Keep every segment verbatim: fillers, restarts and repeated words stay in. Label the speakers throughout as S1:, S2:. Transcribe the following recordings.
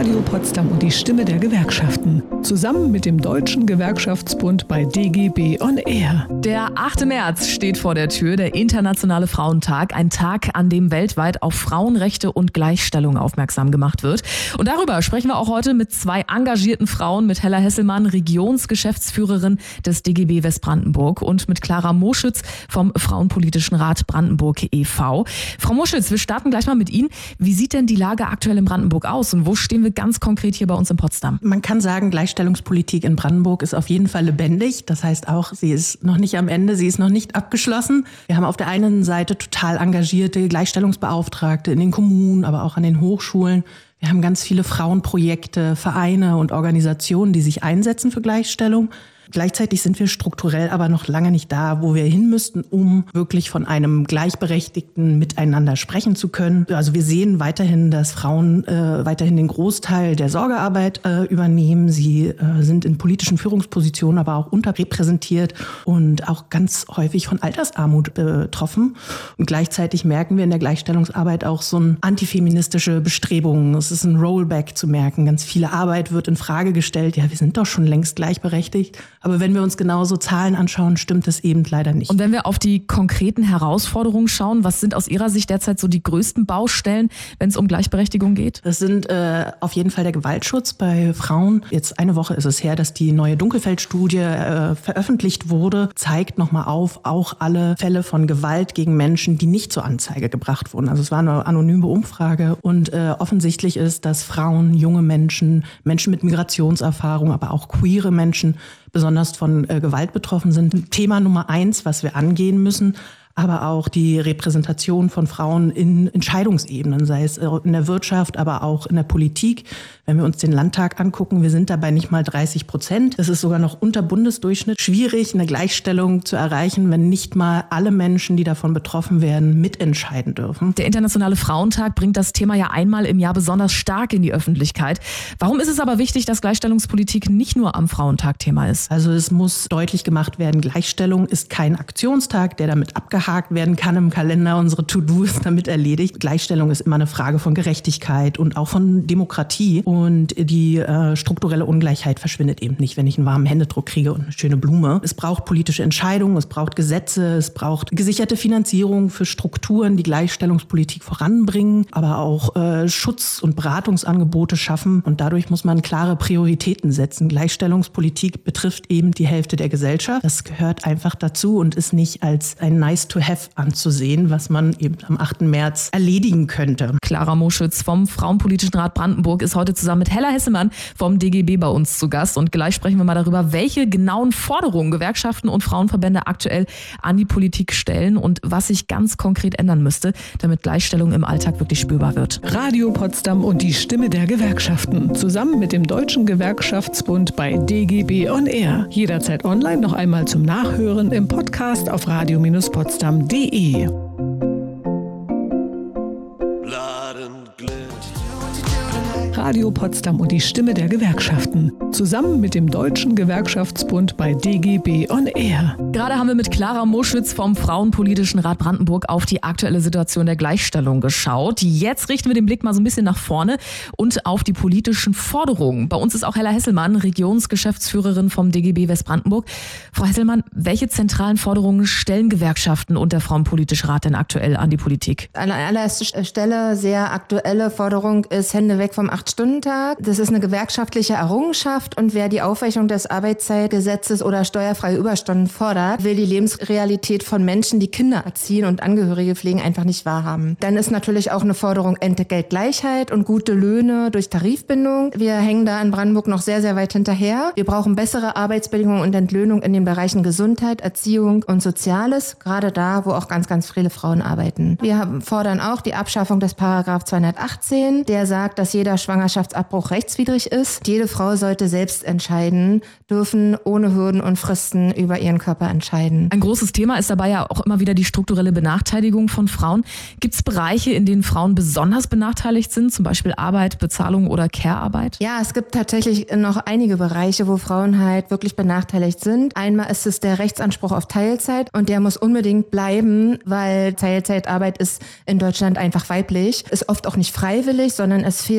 S1: Radio Potsdam und die Stimme der Gewerkschaften. Zusammen mit dem Deutschen Gewerkschaftsbund bei D G B on Air.
S2: Der achte März steht vor der Tür, der Internationale Frauentag. Ein Tag, an dem weltweit auf Frauenrechte und Gleichstellung aufmerksam gemacht wird. Und darüber sprechen wir auch heute mit zwei engagierten Frauen, mit Hella Hesselmann, Regionsgeschäftsführerin des D G B Westbrandenburg, und mit Clara Moschütz vom Frauenpolitischen Rat Brandenburg e V Frau Moschütz, wir starten gleich mal mit Ihnen. Wie sieht denn die Lage aktuell in Brandenburg aus und wo stehen wir ganz konkret hier bei uns in Potsdam?
S3: Man kann sagen, Gleichstellungspolitik in Brandenburg ist auf jeden Fall lebendig. Das heißt auch, sie ist noch nicht am Ende, sie ist noch nicht abgeschlossen. Wir haben auf der einen Seite total engagierte Gleichstellungsbeauftragte in den Kommunen, aber auch an den Hochschulen. Wir haben ganz viele Frauenprojekte, Vereine und Organisationen, die sich einsetzen für Gleichstellung. Gleichzeitig sind wir strukturell aber noch lange nicht da, wo wir hin müssten, um wirklich von einem gleichberechtigten Miteinander sprechen zu können. Also wir sehen weiterhin, dass Frauen äh, weiterhin den Großteil der Sorgearbeit äh, übernehmen. Sie äh, sind in politischen Führungspositionen aber auch unterrepräsentiert und auch ganz häufig von Altersarmut betroffen. Und gleichzeitig merken wir in der Gleichstellungsarbeit auch so ein antifeministische Bestrebungen. Es ist ein Rollback zu merken. Ganz viele Arbeit wird in Frage gestellt. Ja, wir sind doch schon längst gleichberechtigt. Aber wenn wir uns genauso Zahlen anschauen, stimmt es eben leider nicht.
S2: Und wenn wir auf die konkreten Herausforderungen schauen, was sind aus Ihrer Sicht derzeit so die größten Baustellen, wenn es um Gleichberechtigung geht?
S3: Das sind äh, auf jeden Fall der Gewaltschutz bei Frauen. Jetzt eine Woche ist es her, dass die neue Dunkelfeld-Studie äh, veröffentlicht wurde, zeigt nochmal auf, auch alle Fälle von Gewalt gegen Menschen, die nicht zur Anzeige gebracht wurden. Also es war eine anonyme Umfrage und äh, offensichtlich ist, dass Frauen, junge Menschen, Menschen mit Migrationserfahrung, aber auch queere Menschen besonders von äh, Gewalt betroffen sind. Thema Nummer eins, was wir angehen müssen, aber auch die Repräsentation von Frauen in Entscheidungsebenen, sei es in der Wirtschaft, aber auch in der Politik. Wenn wir uns den Landtag angucken, wir sind dabei nicht mal dreißig Prozent. Das ist sogar noch unter Bundesdurchschnitt. Schwierig, eine Gleichstellung zu erreichen, wenn nicht mal alle Menschen, die davon betroffen werden, mitentscheiden dürfen.
S2: Der Internationale Frauentag bringt das Thema ja einmal im Jahr besonders stark in die Öffentlichkeit. Warum ist es aber wichtig, dass Gleichstellungspolitik nicht nur am Frauentag Thema ist?
S3: Also es muss deutlich gemacht werden, Gleichstellung ist kein Aktionstag, der damit abgehakt werden kann im Kalender. Unsere To-Do ist damit erledigt. Gleichstellung ist immer eine Frage von Gerechtigkeit und auch von Demokratie. Und die äh, strukturelle Ungleichheit verschwindet eben nicht, wenn ich einen warmen Händedruck kriege und eine schöne Blume. Es braucht politische Entscheidungen, es braucht Gesetze, es braucht gesicherte Finanzierung für Strukturen, die Gleichstellungspolitik voranbringen, aber auch äh, Schutz- und Beratungsangebote schaffen. Und dadurch muss man klare Prioritäten setzen. Gleichstellungspolitik betrifft eben die Hälfte der Gesellschaft. Das gehört einfach dazu und ist nicht als ein Nice-to-have anzusehen, was man eben am achten März erledigen könnte.
S2: Clara Moschütz vom Frauenpolitischen Rat Brandenburg ist heute zusammen mit Hella Hesselmann vom D G B bei uns zu Gast. Und gleich sprechen wir mal darüber, welche genauen Forderungen Gewerkschaften und Frauenverbände aktuell an die Politik stellen und was sich ganz konkret ändern müsste, damit Gleichstellung im Alltag wirklich spürbar wird.
S1: Radio Potsdam und die Stimme der Gewerkschaften. Zusammen mit dem Deutschen Gewerkschaftsbund bei D G B on Air. Jederzeit online noch einmal zum Nachhören im Podcast auf radio Potsdam punkt de. Radio Potsdam und die Stimme der Gewerkschaften. Zusammen mit dem Deutschen Gewerkschaftsbund bei D G B on Air.
S2: Gerade haben wir mit Clara Moschütz vom Frauenpolitischen Rat Brandenburg auf die aktuelle Situation der Gleichstellung geschaut. Jetzt richten wir den Blick mal so ein bisschen nach vorne und auf die politischen Forderungen. Bei uns ist auch Hella Hesselmann, Regionsgeschäftsführerin vom D G B Westbrandenburg. Frau Hesselmann, welche zentralen Forderungen stellen Gewerkschaften und der Frauenpolitische Rat denn aktuell an die Politik?
S4: An allererster Stelle sehr aktuelle Forderung ist Hände weg vom acht-Stunden-Tag. Das ist eine gewerkschaftliche Errungenschaft und wer die Aufweichung des Arbeitszeitgesetzes oder steuerfreie Überstunden fordert, will die Lebensrealität von Menschen, die Kinder erziehen und Angehörige pflegen, einfach nicht wahrhaben. Dann ist natürlich auch eine Forderung Entgeltgleichheit und gute Löhne durch Tarifbindung. Wir hängen da in Brandenburg noch sehr, sehr weit hinterher. Wir brauchen bessere Arbeitsbedingungen und Entlöhnung in den Bereichen Gesundheit, Erziehung und Soziales, gerade da, wo auch ganz, ganz viele Frauen arbeiten. Wir fordern auch die Abschaffung des Paragraph zweihundertachtzehn, der sagt, dass jeder Schwangerschaftsabbruch rechtswidrig ist. Jede Frau sollte selbst entscheiden dürfen, ohne Hürden und Fristen über ihren Körper entscheiden.
S2: Ein großes Thema ist dabei ja auch immer wieder die strukturelle Benachteiligung von Frauen. Gibt es Bereiche, in denen Frauen besonders benachteiligt sind, zum Beispiel Arbeit, Bezahlung oder Care-Arbeit?
S4: Ja, es gibt tatsächlich noch einige Bereiche, wo Frauen halt wirklich benachteiligt sind. Einmal ist es der Rechtsanspruch auf Teilzeit und der muss unbedingt bleiben, weil Teilzeitarbeit ist in Deutschland einfach weiblich, ist oft auch nicht freiwillig, sondern es fehlt an Verantwortung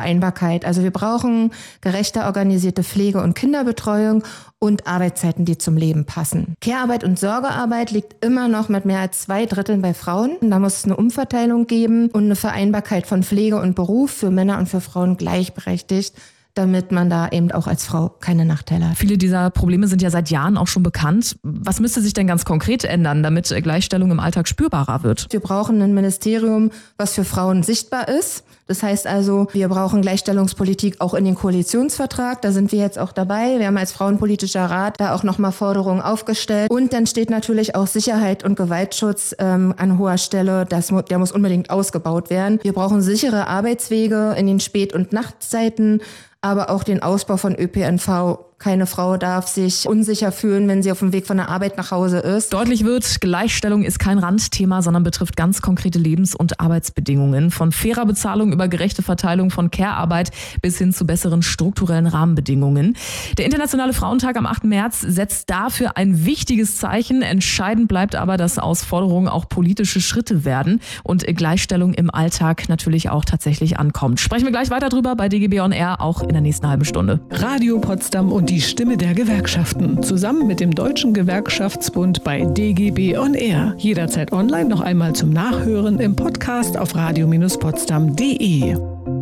S4: Vereinbarkeit. Also wir brauchen gerechter organisierte Pflege- und Kinderbetreuung und Arbeitszeiten, die zum Leben passen. Care-Arbeit und Sorgearbeit liegt immer noch mit mehr als zwei Dritteln bei Frauen. Da muss es eine Umverteilung geben und eine Vereinbarkeit von Pflege und Beruf für Männer und für Frauen gleichberechtigt, damit man da eben auch als Frau keine Nachteile hat.
S2: Viele dieser Probleme sind ja seit Jahren auch schon bekannt. Was müsste sich denn ganz konkret ändern, damit Gleichstellung im Alltag spürbarer wird?
S4: Wir brauchen ein Ministerium, was für Frauen sichtbar ist. Das heißt also, wir brauchen Gleichstellungspolitik auch in den Koalitionsvertrag. Da sind wir jetzt auch dabei. Wir haben als Frauenpolitischer Rat da auch nochmal Forderungen aufgestellt. Und dann steht natürlich auch Sicherheit und Gewaltschutz ähm, an hoher Stelle. Das, der muss unbedingt ausgebaut werden. Wir brauchen sichere Arbeitswege in den Spät- und Nachtzeiten, aber auch den Ausbau von Ö P N V. Keine Frau darf sich unsicher fühlen, wenn sie auf dem Weg von der Arbeit nach Hause ist.
S2: Deutlich wird, Gleichstellung ist kein Randthema, sondern betrifft ganz konkrete Lebens- und Arbeitsbedingungen. Von fairer Bezahlung über gerechte Verteilung von Care-Arbeit bis hin zu besseren strukturellen Rahmenbedingungen. Der Internationale Frauentag am achten März setzt dafür ein wichtiges Zeichen. Entscheidend bleibt aber, dass aus Forderungen auch politische Schritte werden und Gleichstellung im Alltag natürlich auch tatsächlich ankommt. Sprechen wir gleich weiter drüber bei D G B On Air, auch in der nächsten halben Stunde.
S1: Radio Potsdam und die Stimme der Gewerkschaften. Zusammen mit dem Deutschen Gewerkschaftsbund bei D G B On Air. Jederzeit online noch einmal zum Nachhören im Podcast auf radio Bindestrich potsdam punkt de.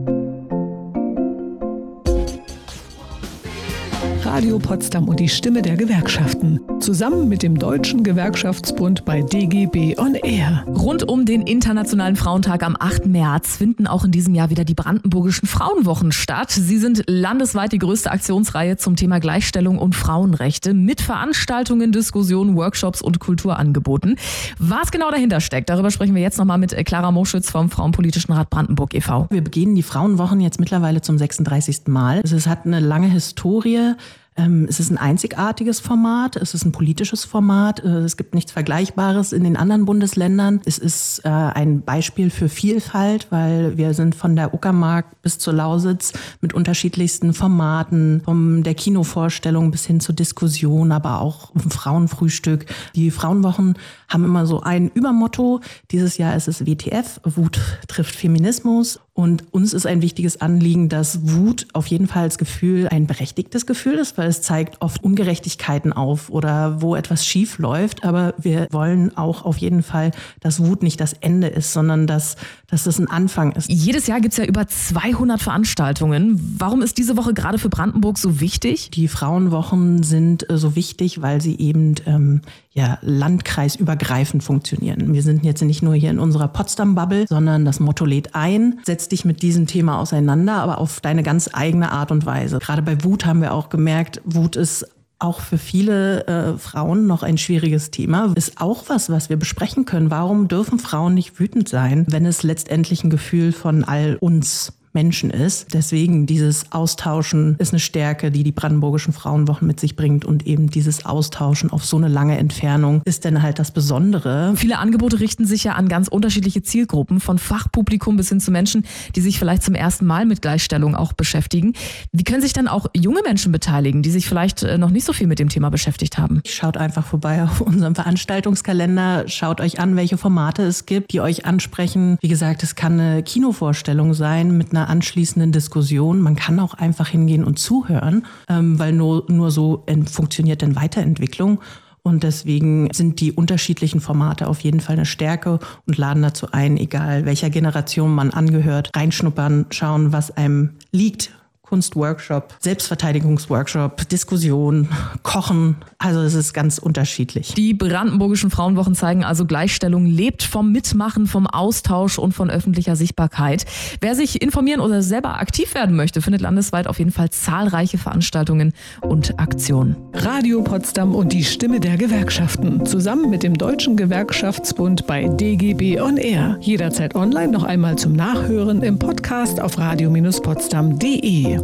S1: Radio Potsdam und die Stimme der Gewerkschaften. Zusammen mit dem Deutschen Gewerkschaftsbund bei D G B On Air.
S2: Rund um den Internationalen Frauentag am achten März finden auch in diesem Jahr wieder die Brandenburgischen Frauenwochen statt. Sie sind landesweit die größte Aktionsreihe zum Thema Gleichstellung und Frauenrechte mit Veranstaltungen, Diskussionen, Workshops und Kulturangeboten. Was genau dahinter steckt, darüber sprechen wir jetzt nochmal mit Clara Moschütz vom Frauenpolitischen Rat Brandenburg e V
S3: Wir begehen die Frauenwochen jetzt mittlerweile zum sechsunddreißigsten Mal. Es hat eine lange Historie. Es ist ein einzigartiges Format, es ist ein politisches Format, es gibt nichts Vergleichbares in den anderen Bundesländern. Es ist ein Beispiel für Vielfalt, weil wir sind von der Uckermark bis zur Lausitz mit unterschiedlichsten Formaten, von der Kinovorstellung bis hin zur Diskussion, aber auch ein Frauenfrühstück. Die Frauenwochen haben immer so ein Übermotto. Dieses Jahr ist es W T F, Wut trifft Feminismus. Und uns ist ein wichtiges Anliegen, dass Wut auf jeden Fall als Gefühl ein berechtigtes Gefühl ist, weil es zeigt oft Ungerechtigkeiten auf oder wo etwas schief läuft. Aber wir wollen auch auf jeden Fall, dass Wut nicht das Ende ist, sondern dass, dass das ein Anfang ist.
S2: Jedes Jahr gibt es ja über zweihundert Veranstaltungen. Warum ist diese Woche gerade für Brandenburg so wichtig?
S3: Die Frauenwochen sind so wichtig, weil sie eben ähm, ja, landkreisübergreifend funktionieren. Wir sind jetzt nicht nur hier in unserer Potsdam-Bubble, sondern das Motto lädt ein, setz dich mit diesem Thema auseinander, aber auf deine ganz eigene Art und Weise. Gerade bei Wut haben wir auch gemerkt, Wut ist auch für viele äh, Frauen noch ein schwieriges Thema. Ist auch was, was wir besprechen können. Warum dürfen Frauen nicht wütend sein, wenn es letztendlich ein Gefühl von all uns Menschen ist. Deswegen dieses Austauschen ist eine Stärke, die die Brandenburgischen Frauenwochen mit sich bringt, und eben dieses Austauschen auf so eine lange Entfernung ist dann halt das Besondere.
S2: Viele Angebote richten sich ja an ganz unterschiedliche Zielgruppen, von Fachpublikum bis hin zu Menschen, die sich vielleicht zum ersten Mal mit Gleichstellung auch beschäftigen. Wie können sich dann auch junge Menschen beteiligen, die sich vielleicht noch nicht so viel mit dem Thema beschäftigt haben?
S3: Schaut einfach vorbei auf unserem Veranstaltungskalender, schaut euch an, welche Formate es gibt, die euch ansprechen. Wie gesagt, es kann eine Kinovorstellung sein mit einer anschließenden Diskussion. Man kann auch einfach hingehen und zuhören, ähm, weil nur, nur so ent- funktioniert dann Weiterentwicklung. Und deswegen sind die unterschiedlichen Formate auf jeden Fall eine Stärke und laden dazu ein, egal welcher Generation man angehört, reinschnuppern, schauen, was einem liegt. Kunstworkshop, Selbstverteidigungsworkshop, Diskussion, Kochen. Also es ist ganz unterschiedlich.
S2: Die Brandenburgischen Frauenwochen zeigen also, Gleichstellung lebt vom Mitmachen, vom Austausch und von öffentlicher Sichtbarkeit. Wer sich informieren oder selber aktiv werden möchte, findet landesweit auf jeden Fall zahlreiche Veranstaltungen und Aktionen.
S1: Radio Potsdam und die Stimme der Gewerkschaften. Zusammen mit dem Deutschen Gewerkschaftsbund bei D G B On Air. Jederzeit online noch einmal zum Nachhören im Podcast auf radio Bindestrich potsdam punkt de.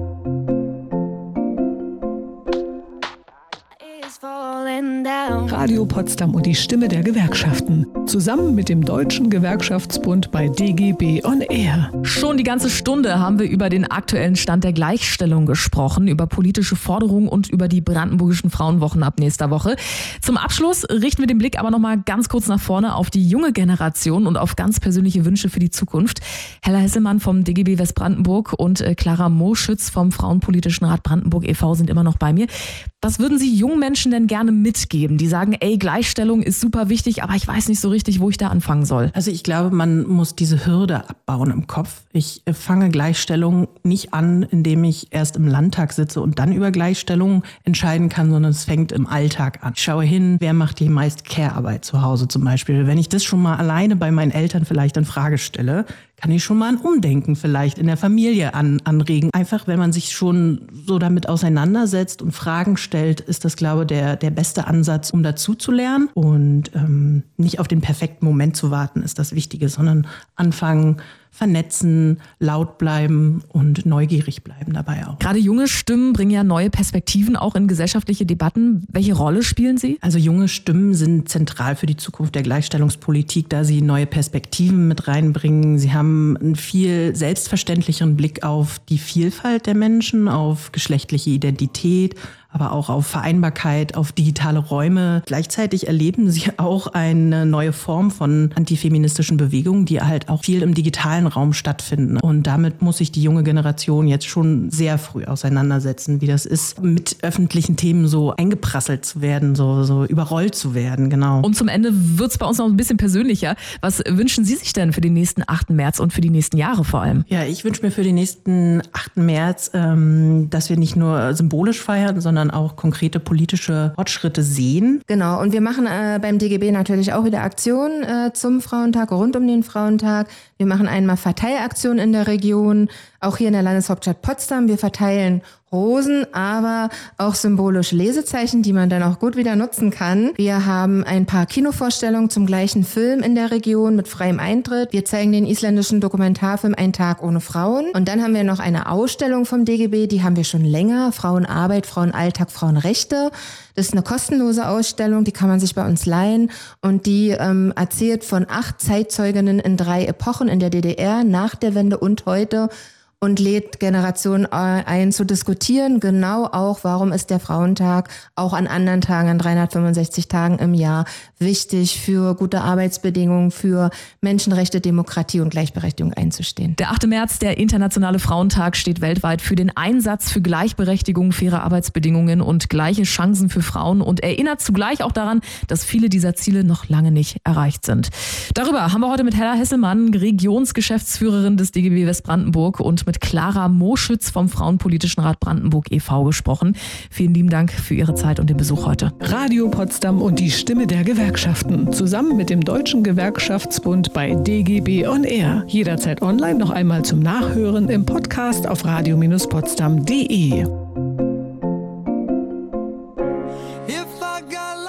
S1: Radio Potsdam und die Stimme der Gewerkschaften. Zusammen mit dem Deutschen Gewerkschaftsbund bei D G B on Air.
S2: Schon die ganze Stunde haben wir über den aktuellen Stand der Gleichstellung gesprochen, über politische Forderungen und über die brandenburgischen Frauenwochen ab nächster Woche. Zum Abschluss richten wir den Blick aber noch mal ganz kurz nach vorne auf die junge Generation und auf ganz persönliche Wünsche für die Zukunft. Hella Hesselmann vom D G B Westbrandenburg und Clara Moschütz vom Frauenpolitischen Rat Brandenburg e V sind immer noch bei mir. Was würden Sie jungen Menschen denn gerne mitgeben, die sagen, ey, Gleichstellung ist super wichtig, aber ich weiß nicht so richtig, wo ich da anfangen soll?
S3: Also ich glaube, man muss diese Hürde abbauen im Kopf. Ich fange Gleichstellung nicht an, indem ich erst im Landtag sitze und dann über Gleichstellung entscheiden kann, sondern es fängt im Alltag an. Ich schaue hin, wer macht die meiste Care-Arbeit zu Hause zum Beispiel. Wenn ich das schon mal alleine bei meinen Eltern vielleicht in Frage stelle, kann ich schon mal ein Umdenken vielleicht in der Familie an, anregen. Einfach, wenn man sich schon so damit auseinandersetzt und Fragen stellt, ist das, glaube ich, der, der beste Ansatz, um dazu zu lernen. Und ähm, nicht auf den perfekten Moment zu warten, ist das Wichtige, sondern anfangen, vernetzen, laut bleiben und neugierig bleiben dabei auch.
S2: Gerade junge Stimmen bringen ja neue Perspektiven auch in gesellschaftliche Debatten. Welche Rolle spielen sie?
S3: Also junge Stimmen sind zentral für die Zukunft der Gleichstellungspolitik, da sie neue Perspektiven mit reinbringen. Sie haben einen viel selbstverständlicheren Blick auf die Vielfalt der Menschen, auf geschlechtliche Identität, aber auch auf Vereinbarkeit, auf digitale Räume. Gleichzeitig erleben sie auch eine neue Form von antifeministischen Bewegungen, die halt auch viel im digitalen Raum stattfinden. Und damit muss sich die junge Generation jetzt schon sehr früh auseinandersetzen, wie das ist, mit öffentlichen Themen so eingeprasselt zu werden, so, so überrollt zu werden, genau.
S2: Und zum Ende wird's bei uns noch ein bisschen persönlicher. Was wünschen Sie sich denn für den nächsten achten März und für die nächsten Jahre vor allem?
S3: Ja, ich wünsche mir für den nächsten achten März, ähm, dass wir nicht nur symbolisch feiern, sondern auch konkrete politische Fortschritte sehen.
S4: Genau, und wir machen äh, beim D G B natürlich auch wieder Aktionen äh, zum Frauentag, rund um den Frauentag. Wir machen einmal Verteilaktionen in der Region, auch hier in der Landeshauptstadt Potsdam. Wir verteilen Rosen, aber auch symbolisch Lesezeichen, die man dann auch gut wieder nutzen kann. Wir haben ein paar Kinovorstellungen zum gleichen Film in der Region mit freiem Eintritt. Wir zeigen den isländischen Dokumentarfilm Ein Tag ohne Frauen. Und dann haben wir noch eine Ausstellung vom D G B, die haben wir schon länger. Frauenarbeit, Frauenalltag, Frauenrechte. Das ist eine kostenlose Ausstellung, die kann man sich bei uns leihen. Und die ähm, erzählt von acht Zeitzeuginnen in drei Epochen in der D D R, nach der Wende und heute. Und lädt Generationen ein zu diskutieren, genau auch, warum ist der Frauentag auch an anderen Tagen, an dreihundertfünfundsechzig Tagen im Jahr wichtig für gute Arbeitsbedingungen, für Menschenrechte, Demokratie und Gleichberechtigung einzustehen.
S2: Der achte März, der Internationale Frauentag, steht weltweit für den Einsatz für Gleichberechtigung, faire Arbeitsbedingungen und gleiche Chancen für Frauen und erinnert zugleich auch daran, dass viele dieser Ziele noch lange nicht erreicht sind. Darüber haben wir heute mit Hella Hesselmann, Regionsgeschäftsführerin des D G B Westbrandenburg, und mit Clara Moschütz vom Frauenpolitischen Rat Brandenburg e V gesprochen. Vielen lieben Dank für Ihre Zeit und den Besuch heute.
S1: Radio Potsdam und die Stimme der Gewerkschaften. Zusammen mit dem Deutschen Gewerkschaftsbund bei D G B on Air. Jederzeit online noch einmal zum Nachhören im Podcast auf radio Bindestrich potsdam punkt de.
S5: If I got